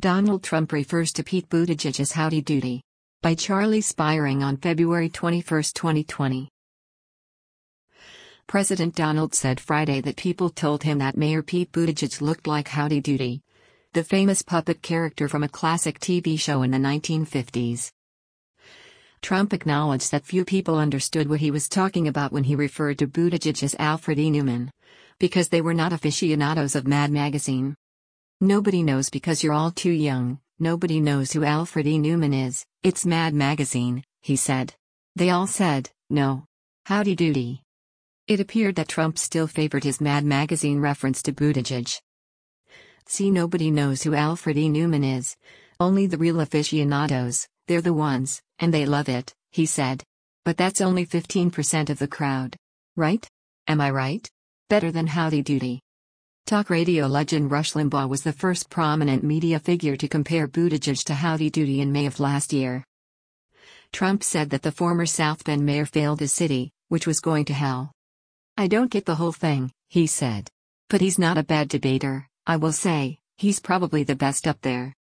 Donald Trump refers to Pete Buttigieg as Howdy Doody. By Charlie Spiring on February 21, 2020. President Donald said Friday that people told him that Mayor Pete Buttigieg looked like Howdy Doody, the famous puppet character from a classic TV show in the 1950s. Trump acknowledged that few people understood what he was talking about when he referred to Buttigieg as Alfred E. Neuman, because they were not aficionados of Mad Magazine. Nobody knows because you're all too young, nobody knows who Alfred E. Neuman is, it's Mad Magazine, he said. They all said, no. Howdy Doody. It appeared that Trump still favored his Mad Magazine reference to Buttigieg. See, nobody knows who Alfred E. Neuman is. Only the real aficionados, they're the ones, and they love it, he said. But that's only 15% of the crowd. Right? Am I right? Better than Howdy Doody. Talk radio legend Rush Limbaugh was the first prominent media figure to compare Buttigieg to Howdy Doody in May of last year. Trump said that the former South Bend mayor failed his city, which was going to hell. I don't get the whole thing, he said. But he's not a bad debater, I will say, he's probably the best up there.